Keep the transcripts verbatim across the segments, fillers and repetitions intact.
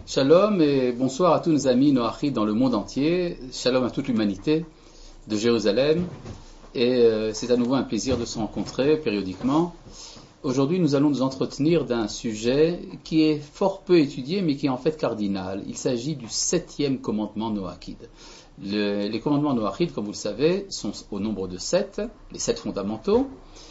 Shalom et bonsoir à tous nos amis Noachid dans le monde entier. Shalom à toute l'humanité de Jérusalem. Et euh, c'est à nouveau un plaisir de se rencontrer périodiquement. Aujourd'hui, nous allons nous entretenir d'un sujet qui est fort peu étudié, mais qui est en fait cardinal. Il s'agit du septième commandement Noachid. Le, les commandements Noachid, comme vous le savez, sont au nombre de sept, les sept fondamentaux.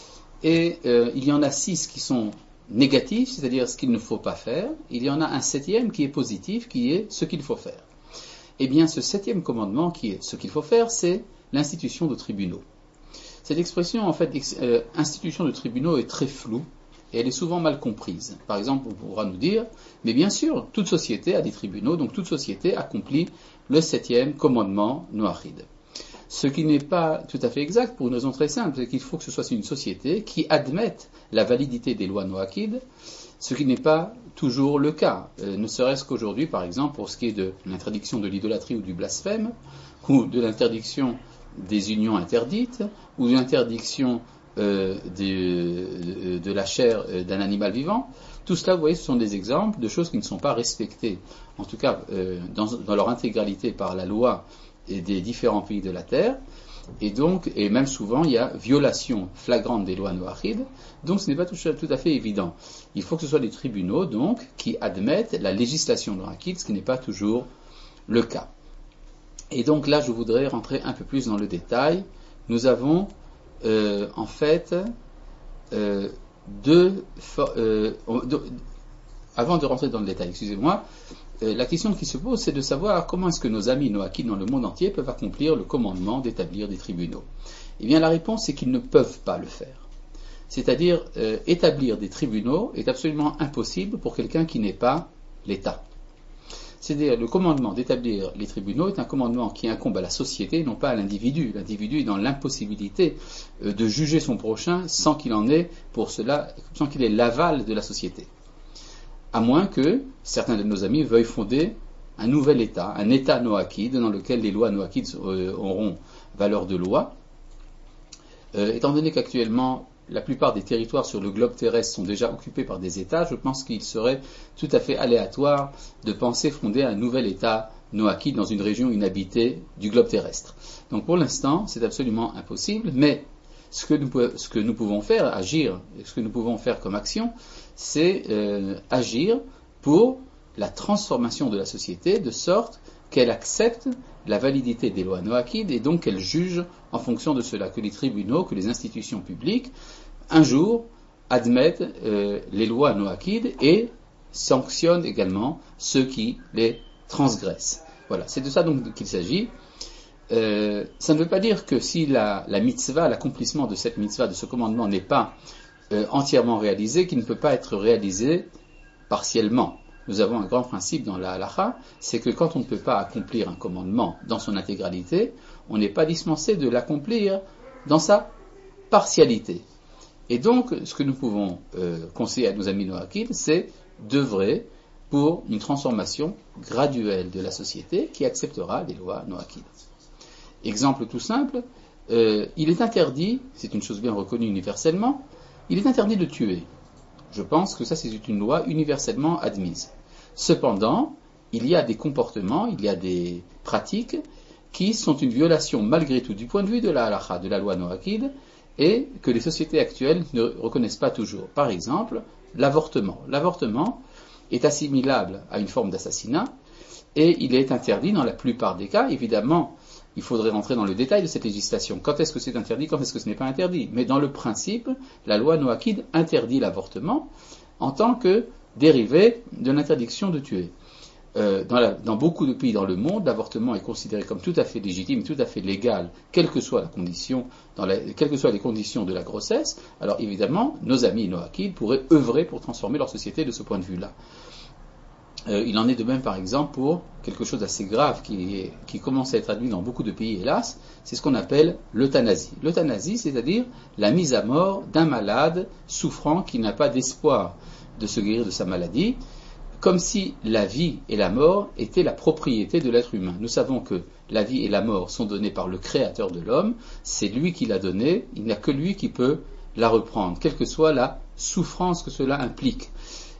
Et euh, il y en a six qui sont négatif, c'est-à-dire ce qu'il ne faut pas faire. Il y en a un septième qui est positif, qui est ce qu'il faut faire. Eh bien, ce septième commandement, qui est ce qu'il faut faire, c'est l'institution de tribunaux. Cette expression, en fait, euh, institution de tribunaux est très floue et elle est souvent mal comprise. Par exemple, on pourra nous dire, mais bien sûr, toute société a des tribunaux, donc toute société accomplit le septième commandement Noachid. Ce qui n'est pas tout à fait exact pour une raison très simple, c'est qu'il faut que ce soit une société qui admette la validité des lois Noachid, ce qui n'est pas toujours le cas. Euh, ne serait-ce qu'aujourd'hui, par exemple, pour ce qui est de l'interdiction de l'idolâtrie ou du blasphème, ou de l'interdiction des unions interdites, ou de l'interdiction euh, de, de la chair d'un animal vivant, tout cela, vous voyez, ce sont des exemples de choses qui ne sont pas respectées, en tout cas euh, dans, dans leur intégralité par la loi et des différents pays de la terre, et donc, et même souvent, il y a violation flagrante des lois Noachid, donc ce n'est pas tout, tout à fait évident. Il faut que ce soit des tribunaux, donc, qui admettent la législation Noachid, ce qui n'est pas toujours le cas. Et donc là, je voudrais rentrer un peu plus dans le détail. Nous avons, euh, en fait, euh, deux, euh, deux, avant de rentrer dans le détail, excusez-moi, Euh, la question qui se pose, c'est de savoir comment est-ce que nos amis Noachid dans le monde entier peuvent accomplir le commandement d'établir des tribunaux. Eh bien, la réponse, c'est qu'ils ne peuvent pas le faire. C'est-à-dire, euh, établir des tribunaux est absolument impossible pour quelqu'un qui n'est pas l'État. C'est-à-dire, le commandement d'établir les tribunaux est un commandement qui incombe à la société, non pas à l'individu. L'individu est dans l'impossibilité euh, de juger son prochain sans qu'il en ait pour cela, sans qu'il ait l'aval de la société. À moins que certains de nos amis veuillent fonder un nouvel État, un État Noachid, dans lequel les lois Noachid euh, auront valeur de loi. Euh, étant donné qu'actuellement, la plupart des territoires sur le globe terrestre sont déjà occupés par des États, je pense qu'il serait tout à fait aléatoire de penser fonder un nouvel État Noachid dans une région inhabitée du globe terrestre. Donc pour l'instant, c'est absolument impossible, mais ce que nous, ce que nous pouvons faire, agir, ce que nous pouvons faire comme action, c'est euh, agir pour la transformation de la société de sorte qu'elle accepte la validité des lois Noachid et donc qu'elle juge en fonction de cela, que les tribunaux, que les institutions publiques, un jour, admettent euh, les lois Noachid et sanctionnent également ceux qui les transgressent. Voilà, c'est de ça donc qu'il s'agit. Euh, ça ne veut pas dire que si la, la mitzvah, l'accomplissement de cette mitzvah, de ce commandement n'est pas euh, entièrement réalisé, qu'il ne peut pas être réalisé partiellement. Nous avons un grand principe dans la halacha, c'est que quand on ne peut pas accomplir un commandement dans son intégralité, on n'est pas dispensé de l'accomplir dans sa partialité. Et donc, ce que nous pouvons euh, conseiller à nos amis Noachid, c'est d'œuvrer pour une transformation graduelle de la société qui acceptera les lois Noachid. Exemple tout simple, euh, il est interdit, c'est une chose bien reconnue universellement, il est interdit de tuer. Je pense que ça c'est une loi universellement admise. Cependant, il y a des comportements, il y a des pratiques qui sont une violation malgré tout du point de vue de la halacha, de la loi Noachid, et que les sociétés actuelles ne reconnaissent pas toujours. Par exemple, l'avortement. L'avortement est assimilable à une forme d'assassinat, et il est interdit dans la plupart des cas, évidemment. Il faudrait rentrer dans le détail de cette législation. Quand est-ce que c'est interdit, quand est-ce que ce n'est pas interdit? Mais dans le principe, la loi Noachid interdit l'avortement en tant que dérivé de l'interdiction de tuer. Euh, dans, la, dans beaucoup de pays dans le monde, l'avortement est considéré comme tout à fait légitime, tout à fait légal, quelle que soit la condition, dans la, quelles que soient les conditions de la grossesse. Alors évidemment, nos amis Noachid pourraient œuvrer pour transformer leur société de ce point de vue-là. Euh, il en est de même, par exemple, pour quelque chose d'assez grave qui, est, qui commence à être admis dans beaucoup de pays, hélas, c'est ce qu'on appelle l'euthanasie. L'euthanasie, c'est-à-dire la mise à mort d'un malade souffrant qui n'a pas d'espoir de se guérir de sa maladie, comme si la vie et la mort étaient la propriété de l'être humain. Nous savons que la vie et la mort sont données par le Créateur de l'homme, c'est lui qui l'a donnée, il n'y a que lui qui peut la reprendre, quelle que soit la souffrance que cela implique.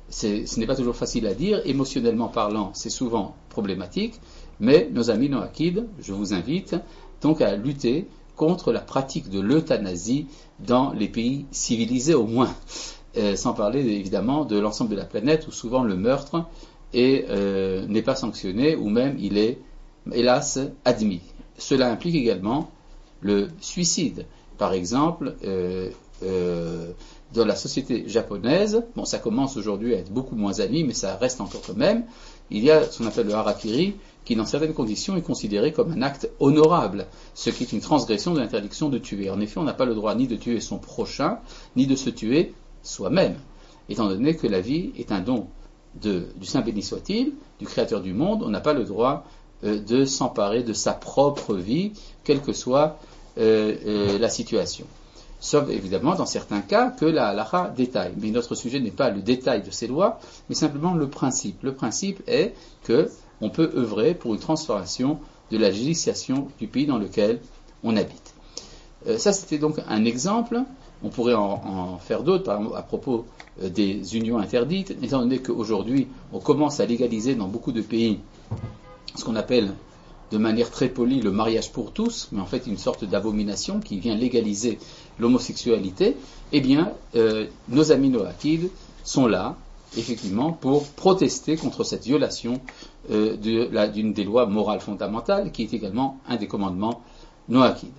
c'est, ce n'est pas toujours facile à dire, émotionnellement parlant, c'est souvent problématique, mais nos amis noachides, je vous invite donc à lutter contre la pratique de l'euthanasie dans les pays civilisés au moins, euh, sans parler évidemment de l'ensemble de la planète où souvent le meurtre est, euh, n'est pas sanctionné ou même il est hélas admis. Cela implique également le suicide. Par exemple, euh, euh, dans la société japonaise, bon, ça commence aujourd'hui à être beaucoup moins admis, mais ça reste encore quand même, il y a ce qu'on appelle le harakiri, qui dans certaines conditions est considéré comme un acte honorable, ce qui est une transgression de l'interdiction de tuer. En effet, on n'a pas le droit ni de tuer son prochain, ni de se tuer soi-même, étant donné que la vie est un don de, du Saint béni soit-il, du Créateur du monde, on n'a pas le droit euh, de s'emparer de sa propre vie, quelle que soit euh, euh, la situation. Sauf évidemment dans certains cas que la halakha détaille. Mais notre sujet n'est pas le détail de ces lois, mais simplement le principe. Le principe est que on peut œuvrer pour une transformation de la législation du pays dans lequel on habite. Euh, ça, c'était donc un exemple. On pourrait en, en faire d'autres, par exemple à propos euh, des unions interdites, étant donné qu'aujourd'hui, on commence à légaliser dans beaucoup de pays ce qu'on appelle de manière très polie le mariage pour tous, mais en fait une sorte d'abomination qui vient légaliser l'homosexualité. Eh bien, euh, nos amis noachides sont là, effectivement, pour protester contre cette violation euh, de la, d'une des lois morales fondamentales, qui est également un des commandements noachides.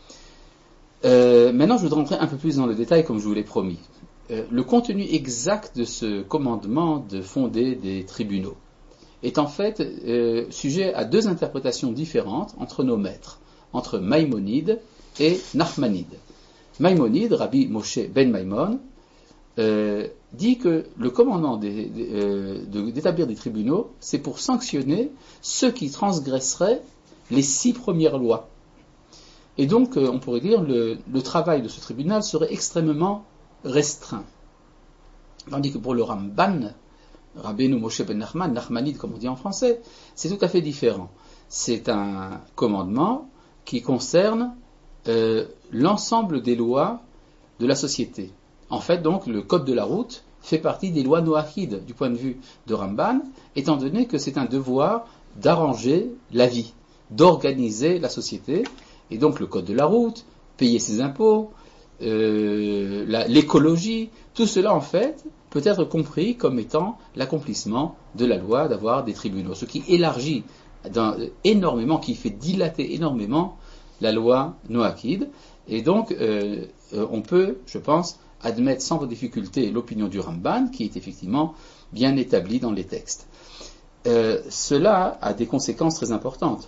Euh, maintenant, je voudrais rentrer un peu plus dans le détail, comme je vous l'ai promis. Euh, le contenu exact de ce commandement de fonder des tribunaux est en fait euh, sujet à deux interprétations différentes entre nos maîtres, entre Maïmonide et Nachmanide. Maïmonide, Rabbi Moshe ben Maimon, euh, dit que le commandement des, des, euh, de, d'établir des tribunaux, c'est pour sanctionner ceux qui transgresseraient les six premières lois. Et donc, euh, on pourrait dire, le, le travail de ce tribunal serait extrêmement restreint. Tandis que pour le Ramban, Rabbeinu Moshe ben Nachman, Nachmanide comme on dit en français, c'est tout à fait différent. C'est un commandement qui concerne euh, l'ensemble des lois de la société. En fait, donc, le code de la route fait partie des lois noachides du point de vue de Ramban, étant donné que c'est un devoir d'arranger la vie, d'organiser la société, et donc le code de la route, payer ses impôts, euh, la, l'écologie, tout cela en fait peut être compris comme étant l'accomplissement de la loi d'avoir des tribunaux, ce qui élargit dans, énormément, qui fait dilater énormément la loi noachide. Et donc, euh, on peut, je pense, admettre sans difficulté l'opinion du Ramban, qui est effectivement bien établie dans les textes. Euh, cela a des conséquences très importantes,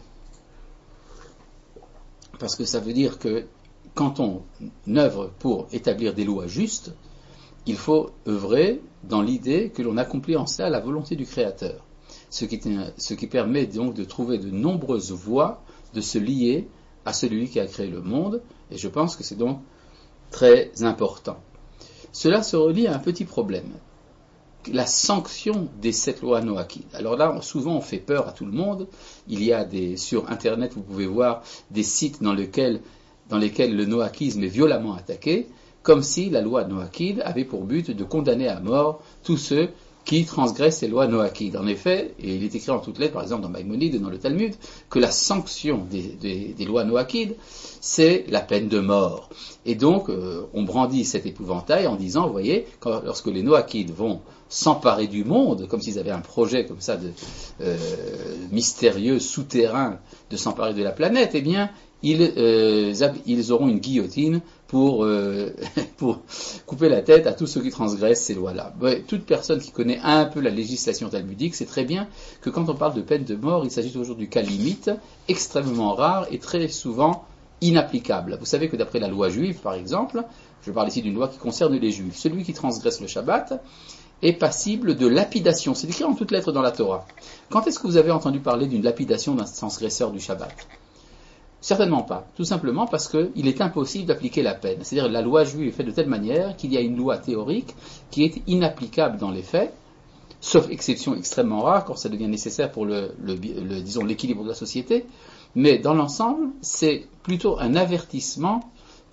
parce que ça veut dire que quand on œuvre pour établir des lois justes, il faut œuvrer dans l'idée que l'on accomplit en cela la volonté du Créateur, ce qui, est, ce qui permet donc de trouver de nombreuses voies de se lier à celui qui a créé le monde, et je pense que c'est donc très important. Cela se relie à un petit problème, la sanction des sept lois noachides. Alors là, souvent on fait peur à tout le monde. Il y a des, sur Internet, vous pouvez voir des sites dans lesquels, dans lesquels le noachisme est violemment attaqué, comme si la loi noachide avait pour but de condamner à mort tous ceux qui transgressent les lois noachides. En effet, et il est écrit en toutes lettres, par exemple dans Maïmonide et dans le Talmud, que la sanction des, des, des lois noachides, c'est la peine de mort. Et donc, euh, on brandit cet épouvantail en disant, vous voyez, quand, lorsque les noachides vont s'emparer du monde, comme s'ils avaient un projet comme ça de euh, mystérieux, souterrain, de s'emparer de la planète, eh bien, ils, euh, ils auront une guillotine pour, euh, pour couper la tête à tous ceux qui transgressent ces lois-là. Ouais, toute personne qui connaît un peu la législation talmudique sait très bien que quand on parle de peine de mort, il s'agit toujours du cas limite, extrêmement rare et très souvent inapplicable. Vous savez que d'après la loi juive, par exemple, je parle ici d'une loi qui concerne les juifs, celui qui transgresse le Shabbat est passible de lapidation. C'est écrit en toutes lettres dans la Torah. Quand est-ce que vous avez entendu parler d'une lapidation d'un transgresseur du Shabbat ? Certainement pas. Tout simplement parce qu'il est impossible d'appliquer la peine. C'est-à-dire que la loi juive est faite de telle manière qu'il y a une loi théorique qui est inapplicable dans les faits, sauf exception extrêmement rare quand ça devient nécessaire pour le, le, le, disons, l'équilibre de la société. Mais dans l'ensemble, c'est plutôt un avertissement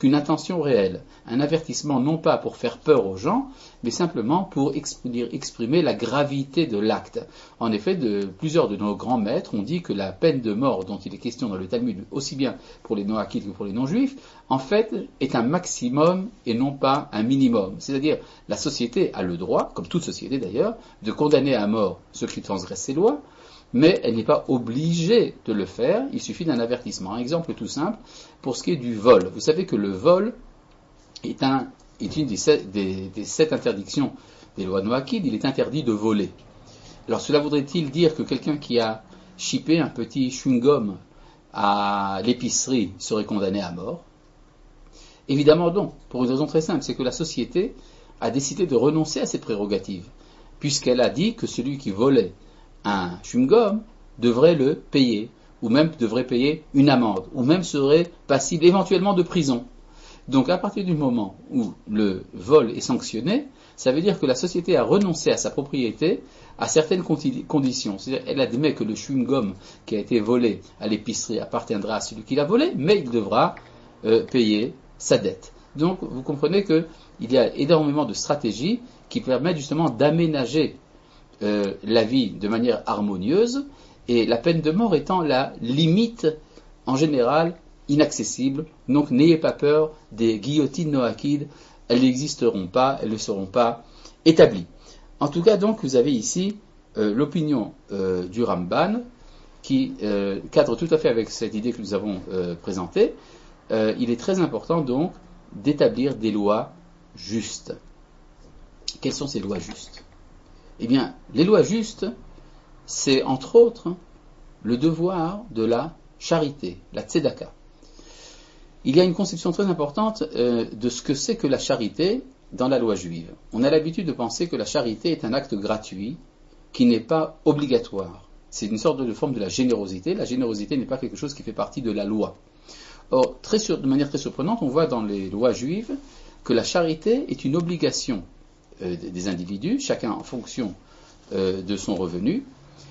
qu'une intention réelle, un avertissement non pas pour faire peur aux gens, mais simplement pour exprimer, exprimer la gravité de l'acte. En effet, de, plusieurs de nos grands maîtres ont dit que la peine de mort dont il est question dans le Talmud, aussi bien pour les noachides que pour les non-juifs, en fait, est un maximum et non pas un minimum. C'est-à-dire, la société a le droit, comme toute société d'ailleurs, de condamner à mort ceux qui transgressent ses lois, mais elle n'est pas obligée de le faire, il suffit d'un avertissement. Un exemple tout simple, pour ce qui est du vol. Vous savez que le vol est, un, est une des sept, des, des sept interdictions des lois noachides, il est interdit de voler. Alors cela voudrait-il dire que quelqu'un qui a chippé un petit chewing-gum à l'épicerie serait condamné à mort? Évidemment non, pour une raison très simple, c'est que la société a décidé de renoncer à ses prérogatives, puisqu'elle a dit que celui qui volait un chewing-gum devrait le payer, ou même devrait payer une amende, ou même serait passible éventuellement de prison. Donc à partir du moment où le vol est sanctionné, ça veut dire que la société a renoncé à sa propriété à certaines conditions. C'est-à-dire qu'elle admet que le chewing-gum qui a été volé à l'épicerie appartiendra à celui qui l'a volé, mais il devra euh, payer sa dette. Donc vous comprenez qu'il y a énormément de stratégies qui permettent justement d'aménager Euh, la vie de manière harmonieuse, et la peine de mort étant la limite en général inaccessible. Donc n'ayez pas peur des guillotines noachides, elles n'existeront pas, elles ne seront pas établies. En tout cas donc vous avez ici euh, l'opinion euh, du Ramban qui euh, cadre tout à fait avec cette idée que nous avons euh, présentée. Euh, il est très important donc d'établir des lois justes. Quelles sont ces lois justes ? Eh bien, les lois justes, c'est entre autres le devoir de la charité, la tzedaka. Il y a une conception très importante euh, de ce que c'est que la charité dans la loi juive. On a l'habitude de penser que la charité est un acte gratuit qui n'est pas obligatoire. C'est une sorte de forme de la générosité. La générosité n'est pas quelque chose qui fait partie de la loi. Or, très sur, de manière très surprenante, on voit dans les lois juives que la charité est une obligation des individus, chacun en fonction euh, de son revenu,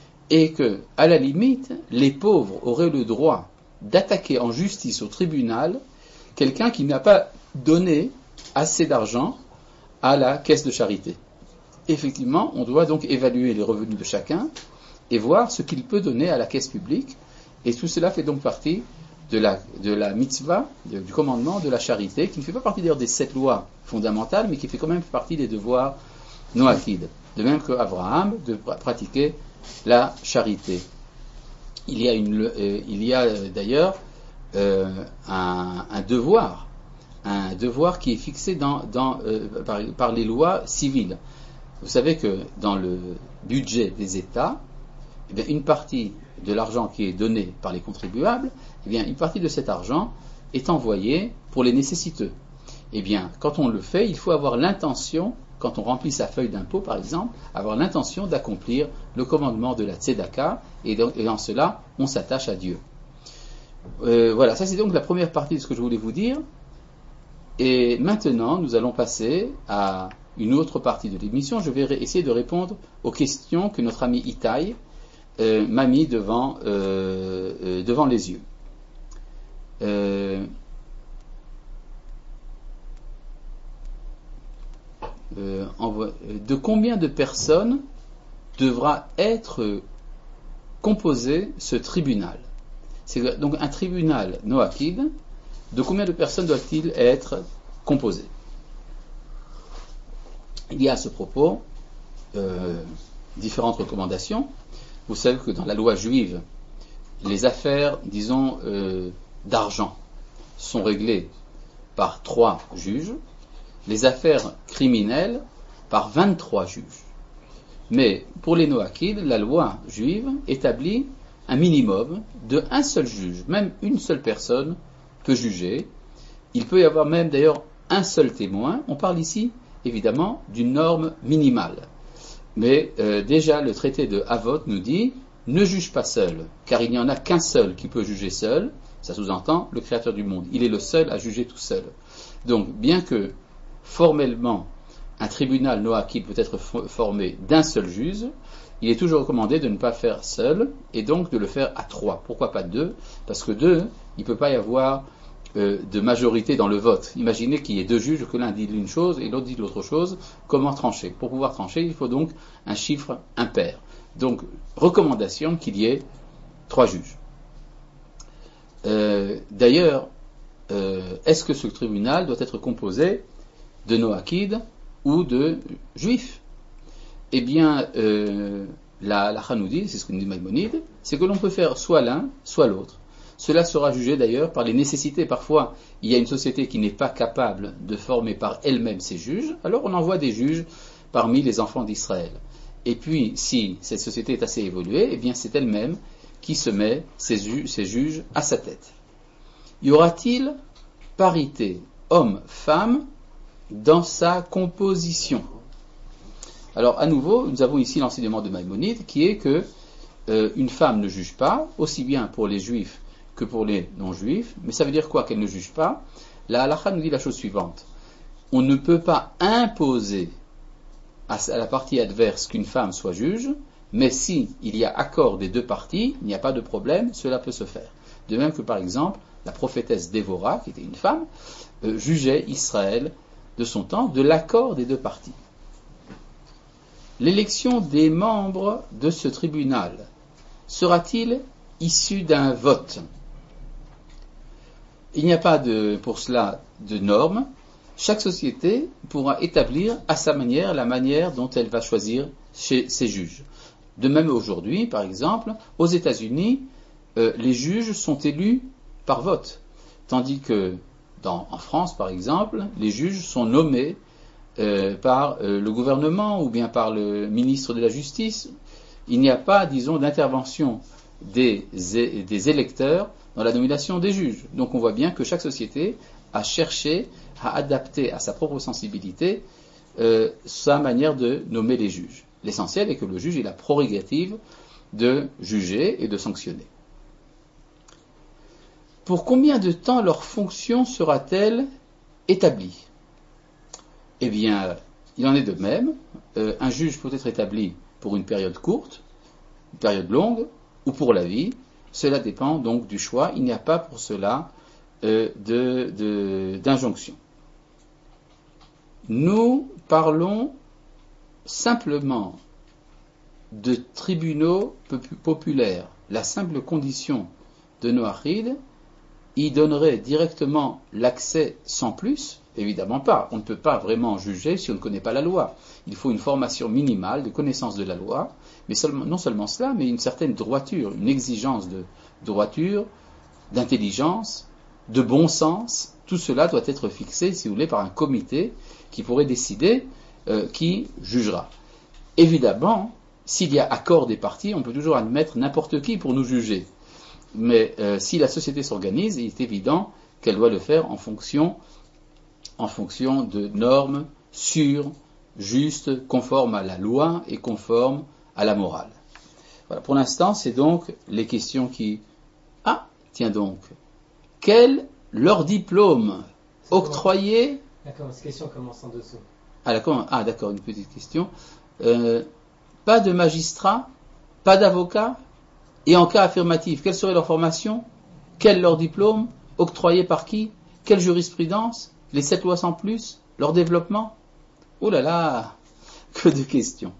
et que, à la limite, les pauvres auraient le droit d'attaquer en justice au tribunal quelqu'un qui n'a pas donné assez d'argent à la caisse de charité. Effectivement, on doit donc évaluer les revenus de chacun et voir ce qu'il peut donner à la caisse publique, et tout cela fait donc partie de la, de la mitzvah, de, du commandement de la charité, qui ne fait pas partie d'ailleurs des sept lois fondamentales, mais qui fait quand même partie des devoirs noachides. De même qu'Abraham de pratiquer la charité. Il y a, une, euh, il y a euh, d'ailleurs euh, un, un devoir, un devoir qui est fixé dans, dans, euh, par, par les lois civiles. Vous savez que dans le budget des États, eh bien, une partie de l'argent qui est donné par les contribuables, eh bien, une partie de cet argent est envoyée pour les nécessiteux. Eh bien, quand on le fait, il faut avoir l'intention, quand on remplit sa feuille d'impôt par exemple, avoir l'intention d'accomplir le commandement de la tzedaka, et, donc, et en cela, on s'attache à Dieu. Euh, voilà, ça c'est donc la première partie de ce que je voulais vous dire. Et maintenant, nous allons passer à une autre partie de l'émission. Je vais ré- essayer de répondre aux questions que notre ami Itaï euh, m'a mis devant, euh, euh, devant les yeux. Euh, euh, envo- de combien de personnes devra être composé ce tribunal? C'est donc un tribunal noachide. De combien de personnes doit-il être composé? Il y a à ce propos euh, différentes recommandations. Vous savez que dans la loi juive, les affaires, disons, euh, d'argent sont réglées par trois juges, les affaires criminelles par vingt-trois juges. Mais pour les noachides, la loi juive établit un minimum de un seul juge. Même une seule personne peut juger. Il peut y avoir même d'ailleurs un seul témoin. On parle ici évidemment d'une norme minimale. Mais euh, déjà le traité de Havot nous dit ne juge pas seul, car il n'y en a qu'un seul qui peut juger seul. Ça sous-entend le créateur du monde. Il est le seul à juger tout seul. Donc bien que formellement un tribunal noachide peut être formé d'un seul juge, il est toujours recommandé de ne pas faire seul et donc de le faire à trois. Pourquoi pas deux? Parce que deux, il ne peut pas y avoir euh, de majorité dans le vote. Imaginez qu'il y ait deux juges, que l'un dit l'une chose et l'autre dit l'autre chose. Comment trancher? Pour pouvoir trancher, il faut donc un chiffre impair. Donc, recommandation qu'il y ait trois juges. Euh, d'ailleurs, euh, est-ce que ce tribunal doit être composé de noachides ou de juifs? Eh bien, euh, la, la Chanoudi, c'est ce que nous dit Maïmonide, c'est que l'on peut faire soit l'un, soit l'autre. Cela sera jugé d'ailleurs par les nécessités. Parfois, il y a une société qui n'est pas capable de former par elle-même ses juges, alors on envoie des juges parmi les enfants d'Israël. Et puis, si cette société est assez évoluée, eh bien c'est elle-même qui se met ses, ju- ses juges à sa tête. Y aura-t-il parité homme-femme dans sa composition? Alors, à nouveau, nous avons ici l'enseignement de Maïmonide qui est que euh, une femme ne juge pas, aussi bien pour les juifs que pour les non-juifs. Mais ça veut dire quoi qu'elle ne juge pas? La halakha nous dit la chose suivante. On ne peut pas imposer à la partie adverse qu'une femme soit juge, mais si il y a accord des deux parties, il n'y a pas de problème, cela peut se faire. De même que par exemple, la prophétesse Dévorah, qui était une femme, euh, jugeait Israël de son temps de l'accord des deux parties. L'élection des membres de ce tribunal sera-t-il issue d'un vote? Il n'y a pas de, pour cela de normes. Chaque société pourra établir à sa manière la manière dont elle va choisir chez ses juges. De même aujourd'hui, par exemple, aux États-Unis, euh, les juges sont élus par vote, tandis que dans, en France, par exemple, les juges sont nommés euh, par euh, le gouvernement ou bien par le ministre de la Justice. Il n'y a pas, disons, d'intervention des, des électeurs dans la nomination des juges. Donc on voit bien que chaque société a cherché à adapter à sa propre sensibilité euh, sa manière de nommer les juges. L'essentiel est que le juge ait la prérogative de juger et de sanctionner. Pour combien de temps leur fonction sera-t-elle établie? Eh bien, il en est de même. Euh, un juge peut être établi pour une période courte, une période longue, ou pour la vie. Cela dépend donc du choix. Il n'y a pas pour cela euh, de, de, d'injonction. Nous parlons simplement de tribunaux populaires. La simple condition de Noachid y donnerait directement l'accès sans plus? Évidemment pas. On ne peut pas vraiment juger si on ne connaît pas la loi. Il faut une formation minimale de connaissance de la loi, mais seulement, non seulement cela, mais une certaine droiture, une exigence de droiture, d'intelligence, de bon sens. Tout cela doit être fixé, si vous voulez, par un comité qui pourrait décider euh, qui jugera. Évidemment, s'il y a accord des parties, on peut toujours admettre n'importe qui pour nous juger. Mais euh, si la société s'organise, il est évident qu'elle doit le faire en fonction, en fonction de normes sûres, justes, conformes à la loi et conformes à la morale. Voilà. Pour l'instant, c'est donc les questions qui... Ah, tiens donc. Quel leur diplôme octroyé... D'accord, cette question commence en dessous. Ah d'accord, ah, d'accord, une petite question. Euh, pas de magistrat, pas d'avocat, et en cas affirmatif, quelle serait leur formation? Quel leur diplôme? Octroyé par qui? Quelle jurisprudence? Les sept lois sans plus? Leur développement? Oh là là, que de questions.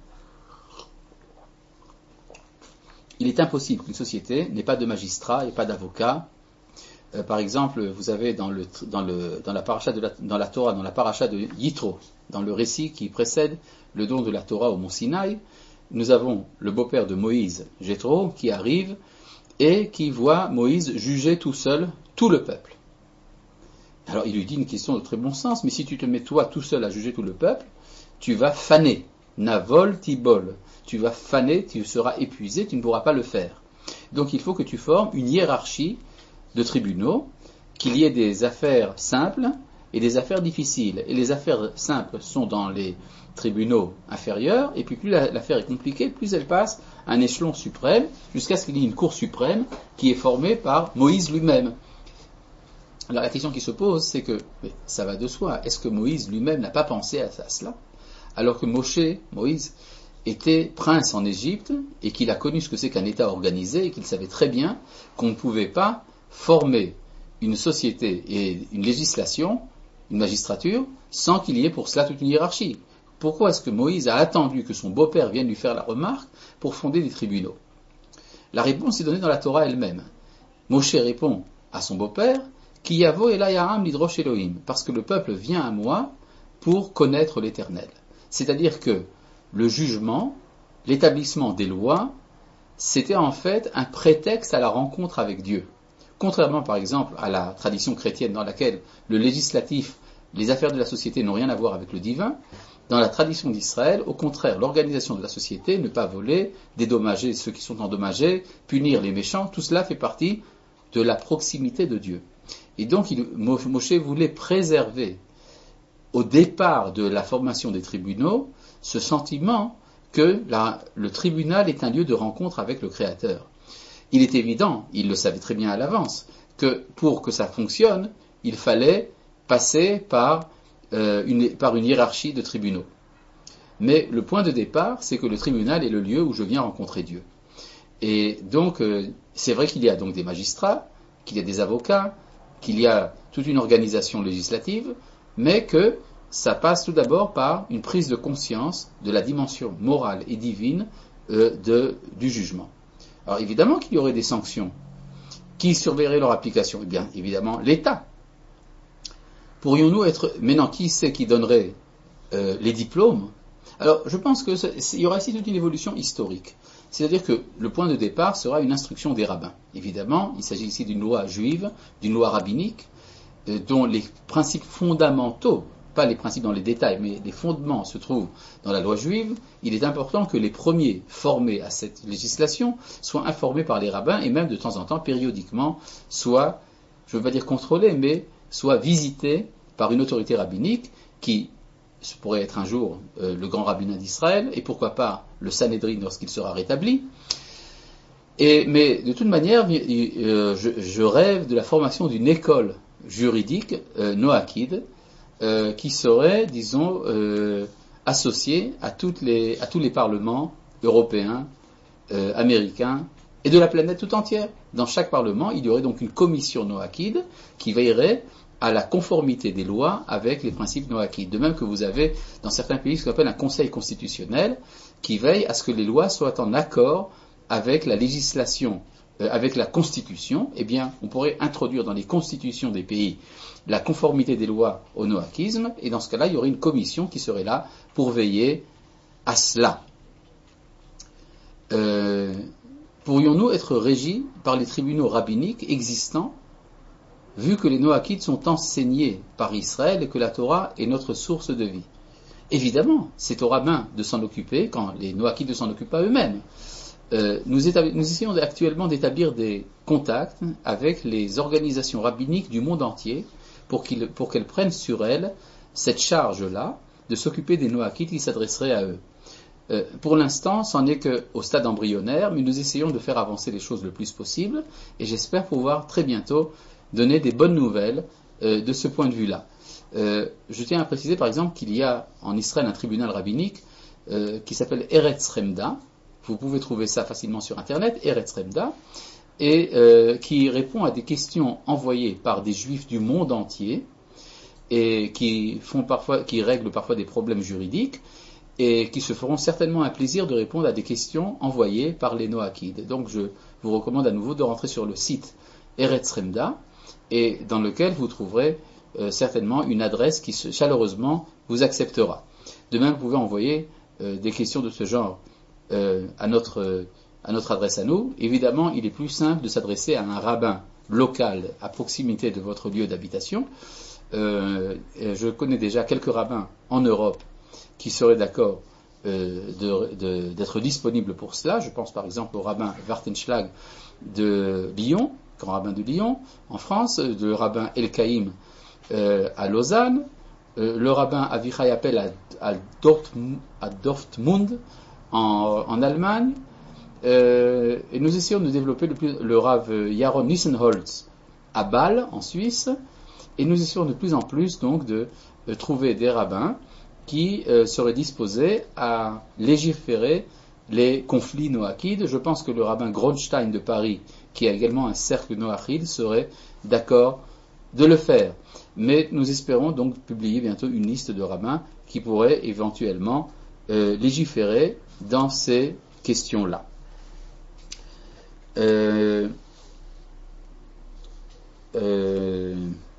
Il est impossible qu'une société n'ait pas de magistrat et pas d'avocat. Euh, par exemple, vous avez dans, le, dans, le, dans, la paracha de la, dans la Torah, dans la paracha de Yitro, dans le récit qui précède le don de la Torah au mont Sinaï, nous avons le beau-père de Moïse, Jéthro, qui arrive et qui voit Moïse juger tout seul tout le peuple. Alors il lui dit une question de très bon sens, mais si tu te mets toi tout seul à juger tout le peuple, tu vas faner, navol tibol, tu vas faner, tu seras épuisé, tu ne pourras pas le faire. Donc il faut que tu formes une hiérarchie de tribunaux, qu'il y ait des affaires simples et des affaires difficiles. Et les affaires simples sont dans les tribunaux inférieurs, et puis plus la, l'affaire est compliquée, plus elle passe à un échelon suprême, jusqu'à ce qu'il y ait une cour suprême qui est formée par Moïse lui-même. Alors la question qui se pose, c'est que, mais ça va de soi, est-ce que Moïse lui-même n'a pas pensé à, à cela? Alors que Moshe, Moïse, était prince en Égypte, et qu'il a connu ce que c'est qu'un État organisé, et qu'il savait très bien qu'on ne pouvait pas former une société et une législation, une magistrature, sans qu'il y ait pour cela toute une hiérarchie. Pourquoi est-ce que Moïse a attendu que son beau-père vienne lui faire la remarque pour fonder des tribunaux? La réponse est donnée dans la Torah elle-même. Moshe répond à son beau-père, Ki yavo elai ha'am lidrosh Elohim, parce que le peuple vient à moi pour connaître l'Éternel. C'est-à-dire que le jugement, l'établissement des lois, c'était en fait un prétexte à la rencontre avec Dieu. Contrairement par exemple à la tradition chrétienne dans laquelle le législatif, les affaires de la société n'ont rien à voir avec le divin, dans la tradition d'Israël, au contraire, l'organisation de la société, ne pas voler, dédommager ceux qui sont endommagés, punir les méchants, tout cela fait partie de la proximité de Dieu. Et donc il, Moshe voulait préserver au départ de la formation des tribunaux ce sentiment que la, le tribunal est un lieu de rencontre avec le Créateur. Il est évident, il le savait très bien à l'avance, que pour que ça fonctionne, il fallait passer par, euh, une, par une hiérarchie de tribunaux. Mais le point de départ, c'est que le tribunal est le lieu où je viens rencontrer Dieu. Et donc, euh, c'est vrai qu'il y a donc des magistrats, qu'il y a des avocats, qu'il y a toute une organisation législative, mais que ça passe tout d'abord par une prise de conscience de la dimension morale et divine euh, de, du jugement. Alors évidemment qu'il y aurait des sanctions. Qui surveillerait leur application? Eh bien, évidemment, l'État. Pourrions-nous être... Maintenant, qui c'est qui donnerait euh, les diplômes? Alors, je pense qu'il y aura ici toute une évolution historique. C'est-à-dire que le point de départ sera une instruction des rabbins. Évidemment, il s'agit ici d'une loi juive, d'une loi rabbinique, euh, dont les principes fondamentaux, pas les principes dans les détails, mais les fondements se trouvent dans la loi juive. Il est important que les premiers formés à cette législation soient informés par les rabbins et même de temps en temps, périodiquement, soient, je ne veux pas dire contrôlés, mais soient visités par une autorité rabbinique qui ce pourrait être un jour euh, le grand rabbinat d'Israël, et pourquoi pas le Sanhédrin lorsqu'il sera rétabli. Et, mais de toute manière, euh, je, je rêve de la formation d'une école juridique euh, noachide, euh, qui serait, disons, euh, associée à, toutes les, à tous les parlements européens, euh, américains, et de la planète tout entière. Dans chaque parlement, il y aurait donc une commission noachide qui veillerait à la conformité des lois avec les principes noachides. De même que vous avez dans certains pays ce qu'on appelle un conseil constitutionnel qui veille à ce que les lois soient en accord avec la législation, euh, avec la constitution. Eh bien, on pourrait introduire dans les constitutions des pays la conformité des lois au noachisme, et dans ce cas-là, il y aurait une commission qui serait là pour veiller à cela. Euh, pourrions-nous être régis par les tribunaux rabbiniques existants, vu que les Noachides sont enseignés par Israël et que la Torah est notre source de vie? Évidemment, c'est aux rabbins de s'en occuper quand les Noachides ne s'en occupent pas eux-mêmes. Euh, nous, établi- nous essayons actuellement d'établir des contacts avec les organisations rabbiniques du monde entier pour, qu'ils, pour qu'elles prennent sur elles cette charge-là de s'occuper des Noachides qui s'adresseraient à eux. Euh, pour l'instant, c'en est qu'au stade embryonnaire, mais nous essayons de faire avancer les choses le plus possible et j'espère pouvoir très bientôt donner des bonnes nouvelles euh, de ce point de vue-là. Euh, je tiens à préciser par exemple qu'il y a en Israël un tribunal rabbinique euh, qui s'appelle Eretz Remda. Vous pouvez trouver ça facilement sur Internet, Eretz Remda, et euh, qui répond à des questions envoyées par des juifs du monde entier et qui font parfois, qui règlent parfois des problèmes juridiques et qui se feront certainement un plaisir de répondre à des questions envoyées par les Noachides. Donc je vous recommande à nouveau de rentrer sur le site Eretz Remda, et dans lequel vous trouverez euh, certainement une adresse qui se, chaleureusement vous acceptera. De même, vous pouvez envoyer euh, des questions de ce genre euh, à, notre, euh, à notre adresse à nous. Évidemment, il est plus simple de s'adresser à un rabbin local à proximité de votre lieu d'habitation. Euh, je connais déjà quelques rabbins en Europe qui seraient d'accord euh, de, de, d'être disponibles pour cela. Je pense par exemple au rabbin Wartenschlag de Lyon, grand rabbin de Lyon, en France, le rabbin El-Kaïm euh, à Lausanne, euh, le rabbin Avichai Appel à, à, Dortmund, à Dortmund en, en Allemagne, euh, et nous essayons de développer le, plus, le rav Jaron Nissenholz à Bâle, en Suisse, et nous essayons de plus en plus donc de, de trouver des rabbins qui euh, seraient disposés à légiférer les conflits noachides. Je pense que le rabbin Gronstein de Paris, qui a également un cercle noachide, serait d'accord de le faire. Mais nous espérons donc publier bientôt une liste de rabbins qui pourraient éventuellement euh, légiférer dans ces questions-là. Euh, euh,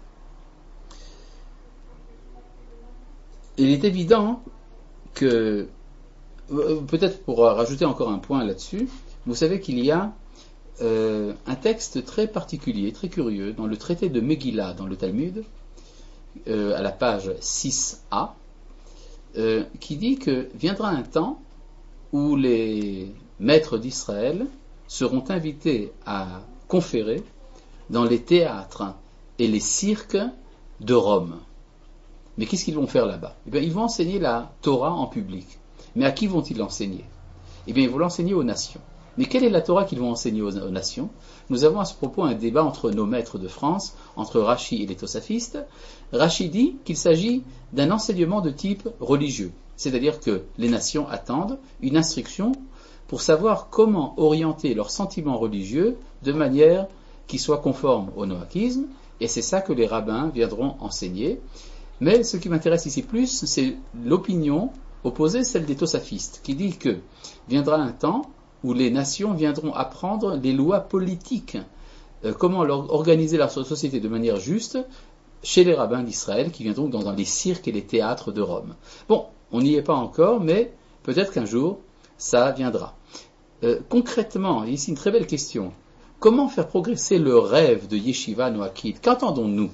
il est évident que, peut-être pour rajouter encore un point là-dessus, vous savez qu'il y a euh, un texte très particulier, très curieux, dans le traité de Megillah, dans le Talmud, euh, à la page six a, euh, qui dit que viendra un temps où les maîtres d'Israël seront invités à conférer dans les théâtres et les cirques de Rome. Mais qu'est-ce qu'ils vont faire là-bas? Eh bien, ils vont enseigner la Torah en public. Mais à qui vont-ils l'enseigner? Eh bien, ils vont l'enseigner aux nations. Mais quelle est la Torah qu'ils vont enseigner aux, aux nations? Nous avons à ce propos un débat entre nos maîtres de France, entre Rashi et les Tosafistes. Rashi dit qu'il s'agit d'un enseignement de type religieux. C'est-à-dire que les nations attendent une instruction pour savoir comment orienter leurs sentiments religieux de manière qui soit conforme au noachisme, et c'est ça que les rabbins viendront enseigner. Mais ce qui m'intéresse ici plus, c'est l'opinion opposée, celle des Tosafistes, qui dit que viendra un temps où les nations viendront apprendre les lois politiques, euh, comment leur organiser leur société de manière juste, chez les rabbins d'Israël, qui viendront dans, dans les cirques et les théâtres de Rome. Bon, on n'y est pas encore, mais peut-être qu'un jour, ça viendra. Euh, concrètement, ici une très belle question, comment faire progresser le rêve de Yeshiva Noachide? Qu'entendons-nous?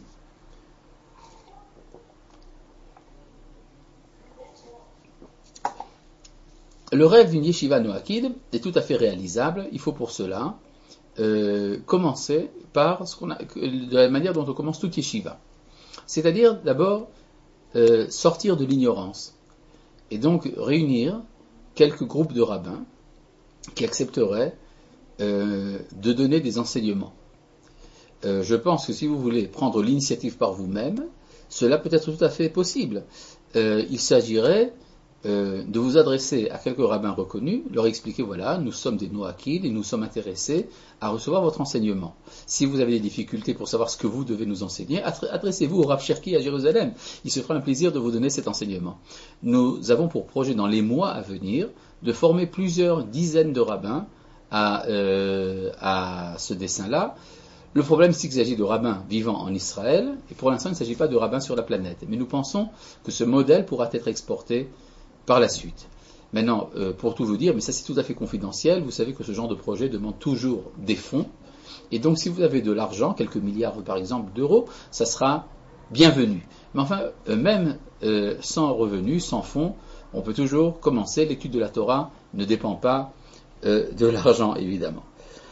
Le rêve d'une Yeshiva Noachide est tout à fait réalisable. Il faut pour cela euh, commencer par ce qu'on a, de la manière dont on commence toute Yeshiva. C'est-à-dire d'abord euh, sortir de l'ignorance et donc réunir quelques groupes de rabbins qui accepteraient euh, de donner des enseignements. Euh, je pense que si vous voulez prendre l'initiative par vous-même, cela peut être tout à fait possible. Euh, il s'agirait Euh, de vous adresser à quelques rabbins reconnus, leur expliquer, voilà, nous sommes des Noachides et nous sommes intéressés à recevoir votre enseignement. Si vous avez des difficultés pour savoir ce que vous devez nous enseigner, adressez-vous au Rav Cherki à Jérusalem. Il se fera un plaisir de vous donner cet enseignement. Nous avons pour projet dans les mois à venir de former plusieurs dizaines de rabbins à, euh, à ce dessein-là. Le problème, c'est qu'il s'agit de rabbins vivant en Israël, et pour l'instant, il ne s'agit pas de rabbins sur la planète. Mais nous pensons que ce modèle pourra être exporté par la suite. Maintenant, euh, pour tout vous dire, mais ça c'est tout à fait confidentiel, vous savez que ce genre de projet demande toujours des fonds, et donc si vous avez de l'argent, quelques milliards par exemple d'euros, ça sera bienvenu. Mais enfin, euh, même euh, sans revenus, sans fonds, on peut toujours commencer. L'étude de la Torah ne dépend pas euh, de l'argent, évidemment.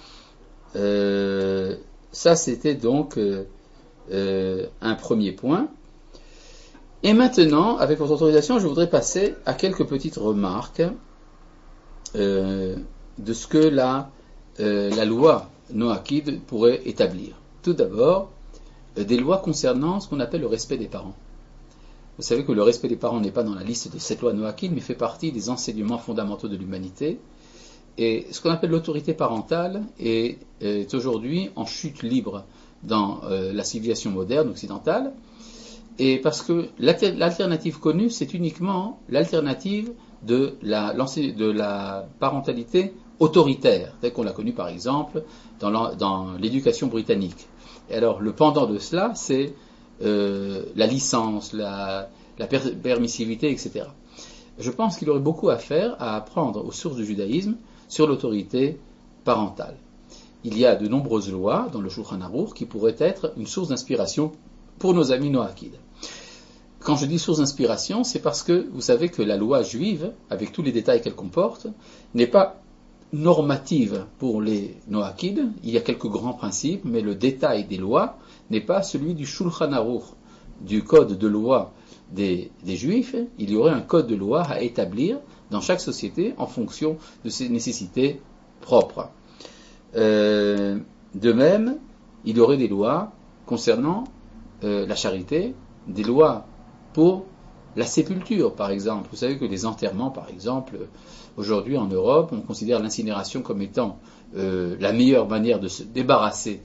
Euh, ça c'était donc euh, euh, un premier point. Et maintenant, avec votre autorisation, je voudrais passer à quelques petites remarques euh, de ce que la, euh, la loi Noachide pourrait établir. Tout d'abord, euh, des lois concernant ce qu'on appelle le respect des parents. Vous savez que le respect des parents n'est pas dans la liste de cette loi Noachide, mais fait partie des enseignements fondamentaux de l'humanité. Et ce qu'on appelle l'autorité parentale est, est aujourd'hui en chute libre dans euh, la civilisation moderne occidentale. Et parce que l'alternative connue, c'est uniquement l'alternative de la, de la parentalité autoritaire, telle qu'on l'a connue par exemple dans, la, dans l'éducation britannique. Et alors le pendant de cela, c'est euh, la licence, la, la per- permissivité, et cetera. Je pense qu'il y aurait beaucoup à faire à apprendre aux sources du judaïsme sur l'autorité parentale. Il y a de nombreuses lois dans le Shulchan Aruch qui pourraient être une source d'inspiration pour nos amis Noachides. Quand je dis source d'inspiration, c'est parce que vous savez que la loi juive, avec tous les détails qu'elle comporte, n'est pas normative pour les Noachides. Il y a quelques grands principes, mais le détail des lois n'est pas celui du Shulchan Aruch, du code de loi des, des Juifs. Il y aurait un code de loi à établir dans chaque société en fonction de ses nécessités propres. Euh, de même, il y aurait des lois concernant euh, la charité, des lois pour la sépulture, par exemple. Vous savez que les enterrements, par exemple, aujourd'hui en Europe, on considère l'incinération comme étant euh, la meilleure manière de se débarrasser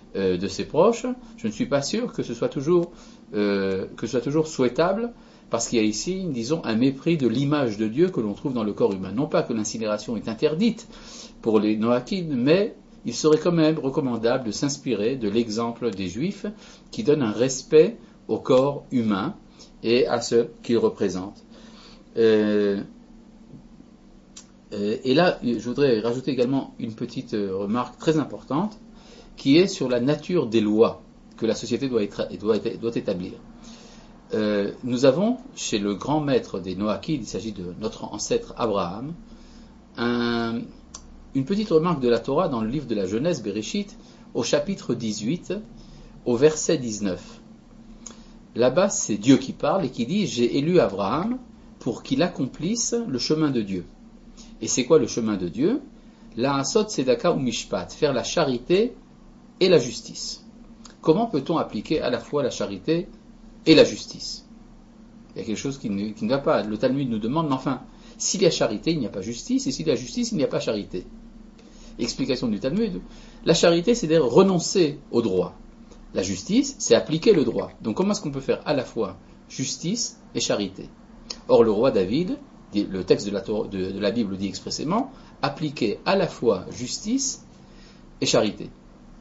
euh, de ses proches, je ne suis pas sûr que ce soit toujours, euh, que ce soit toujours souhaitable, parce qu'il y a ici, disons, un mépris de l'image de Dieu que l'on trouve dans le corps humain. Non pas que l'incinération est interdite pour les Noachides, mais il serait quand même recommandable de s'inspirer de l'exemple des Juifs qui donnent un respect au corps humain et à ce qu'il représente. Euh, euh, et là, je voudrais rajouter également une petite remarque très importante qui est sur la nature des lois que la société doit, être, doit, doit établir. Euh, nous avons, chez le grand maître des Noachides, il s'agit de notre ancêtre Abraham, un, une petite remarque de la Torah dans le livre de la Genèse, Bereshit, au chapitre dix-huit, au verset dix-neuf. Là-bas, c'est Dieu qui parle et qui dit « J'ai élu Abraham pour qu'il accomplisse le chemin de Dieu. » Et c'est quoi le chemin de Dieu ? La asot tzedaka ou mishpat, faire la charité et la justice. Comment peut-on appliquer à la fois la charité et la justice ? Il y a quelque chose qui ne, qui ne va pas. Le Talmud nous demande, mais enfin, s'il y a charité, il n'y a pas justice, et s'il y a justice, il n'y a pas charité. Explication du Talmud. La charité, c'est d'ailleurs renoncer au droit. La justice, c'est appliquer le droit. Donc comment est-ce qu'on peut faire à la fois justice et charité ? Or, le roi David, le texte de la, de, de la Bible dit expressément, appliquer à la fois justice et charité.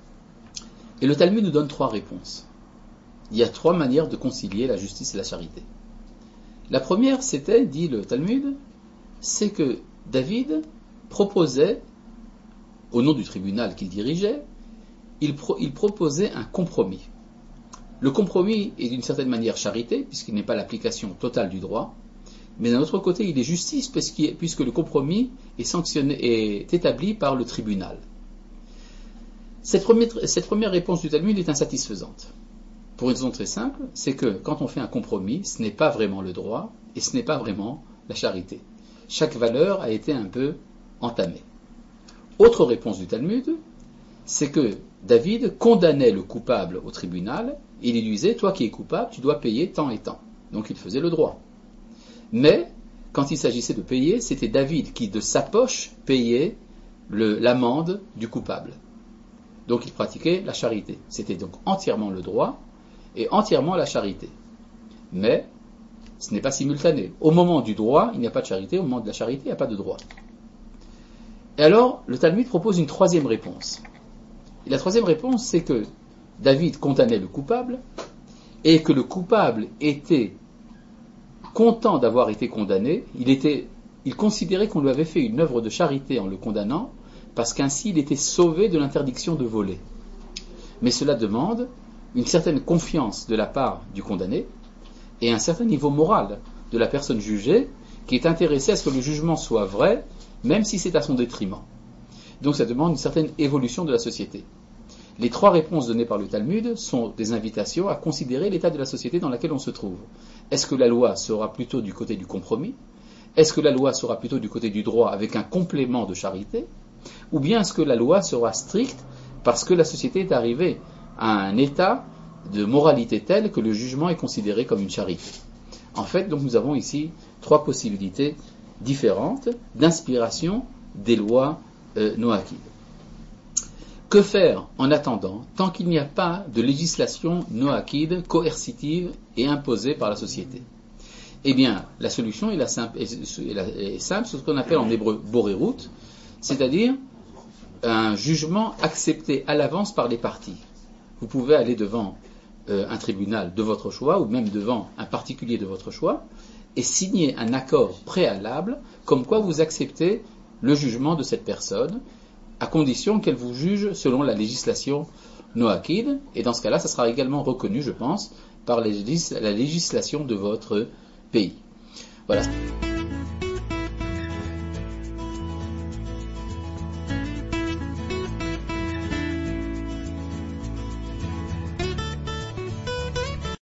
Et le Talmud nous donne trois réponses. Il y a trois manières de concilier la justice et la charité. La première, c'était, dit le Talmud, c'est que David proposait, au nom du tribunal qu'il dirigeait, il, pro, il proposait un compromis. Le compromis est d'une certaine manière charité, puisqu'il n'est pas l'application totale du droit, mais d'un autre côté, il est justice, puisque le compromis est sanctionné, est établi par le tribunal. Cette première, cette première réponse du Talmud est insatisfaisante. Pour une raison très simple, c'est que quand on fait un compromis, ce n'est pas vraiment le droit et ce n'est pas vraiment la charité. Chaque valeur a été un peu entamée. Autre réponse du Talmud, c'est que David condamnait le coupable au tribunal et il lui disait, toi qui es coupable, tu dois payer tant et tant. Donc il faisait le droit. Mais quand il s'agissait de payer, c'était David qui de sa poche payait le, l'amende du coupable. Donc il pratiquait la charité. C'était donc entièrement le droit et entièrement la charité. Mais ce n'est pas simultané. Au moment du droit, il n'y a pas de charité. Au moment de la charité, il n'y a pas de droit. Et alors, le Talmud propose une troisième réponse. Et la troisième réponse, c'est que David condamnait le coupable et que le coupable était content d'avoir été condamné. Il, était, il considérait qu'on lui avait fait une œuvre de charité en le condamnant parce qu'ainsi il était sauvé de l'interdiction de voler. Mais cela demande une certaine confiance de la part du condamné et un certain niveau moral de la personne jugée qui est intéressée à ce que le jugement soit vrai, même si c'est à son détriment. Donc ça demande une certaine évolution de la société. Les trois réponses données par le Talmud sont des invitations à considérer l'état de la société dans laquelle on se trouve. Est-ce que la loi sera plutôt du côté du compromis ? Est-ce que la loi sera plutôt du côté du droit avec un complément de charité ? Ou bien est-ce que la loi sera stricte parce que la société est arrivée à un état de moralité tel que le jugement est considéré comme une charité ? En fait, donc nous avons ici trois possibilités différentes d'inspiration des lois euh, noachides. Que faire en attendant, tant qu'il n'y a pas de législation noachide coercitive et imposée par la société ? Eh bien, la solution est, la simple, est, est simple, c'est ce qu'on appelle en hébreu borérut, c'est-à-dire un jugement accepté à l'avance par les parties. Vous pouvez aller devant euh, un tribunal de votre choix, ou même devant un particulier de votre choix, et signer un accord préalable, comme quoi vous acceptez le jugement de cette personne, à condition qu'elle vous juge selon la législation noachide, et dans ce cas-là, ça sera également reconnu, je pense, par la législation de votre pays. Voilà.